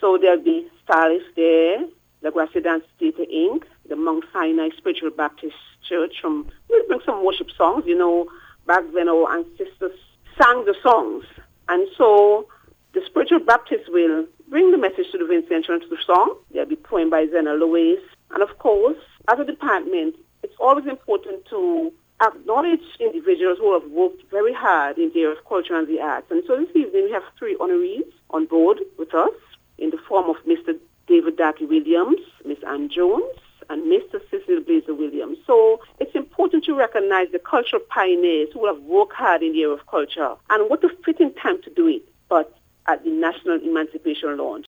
So there'll be stylists there, the Gracia Dance Theatre Inc., the Mount Sinai Spiritual Baptist Church. We'll bring some worship songs. Back then our ancestors sang the songs. And so the Spiritual Baptists will bring the message to the Vincentian to the song. There'll be poem by Zena Louise. And of course, as a department, it's always important to acknowledge individuals who have worked very hard in the area of culture and the arts. And so this evening we have 3 honorees on board with us in the form of Mr. David Darky Williams, Miss Ann Jones, and Mr. Cecil Blazer Williams. So it's important to recognize the cultural pioneers who have worked hard in the area of culture. And what a fitting time to do it, but at the National Emancipation Launch.